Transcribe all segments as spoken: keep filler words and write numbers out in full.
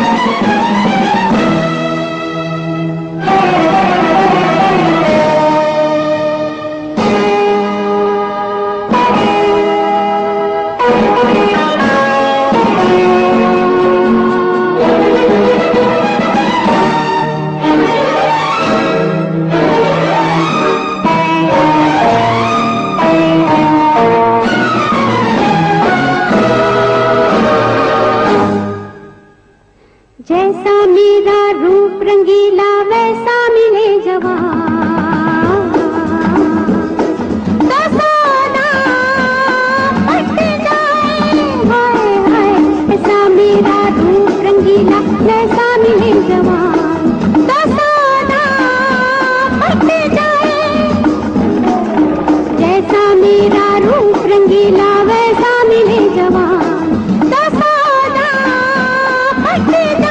जैसा मेरा रूप रंगीला वैसा मिले जवान, तो सोना फट जाए हाय हाय। ऐसा मेरा रूप रंगीला वैसा मिले जवान, तो सोना फट जाए। जैसा मेरा रूप रंगीला वैसा मिले जवान, तो सोना फट जाए।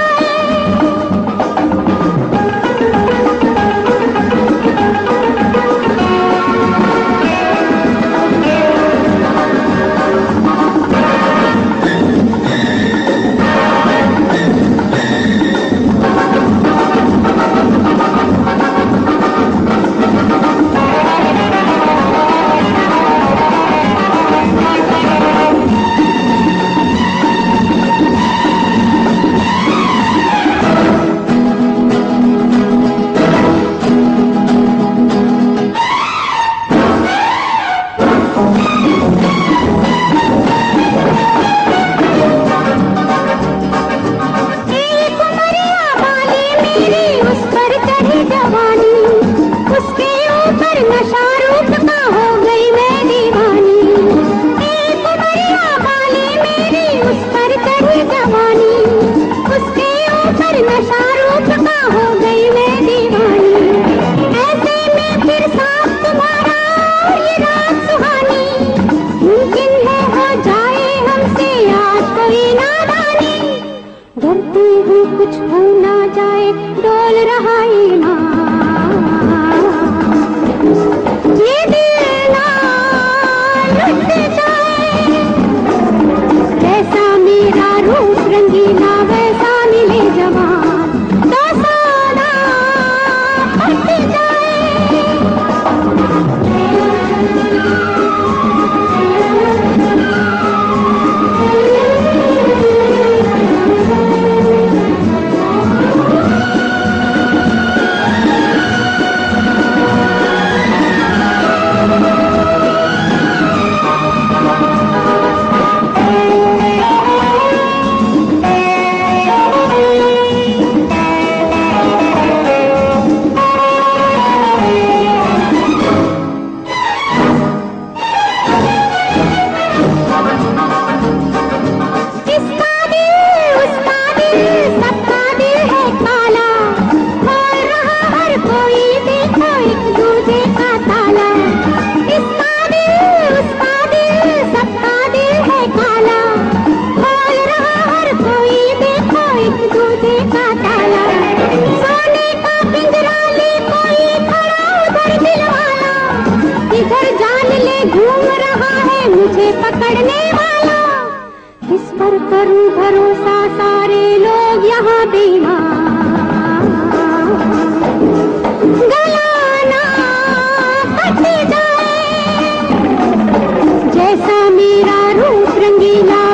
कुछ हो ना जाए डोल रहा ईमान, ये दिल ना लुट जाए। जैसा मेरा रूप रंगीला वैसा मिले जवान, तो सोना फट जाए। मुझे पकड़ने वाला, किस पर करूं भरोसा, सारे लोग यहाँ बेईमान। गला ना फट जाए, जैसा मेरा रूप रंगीला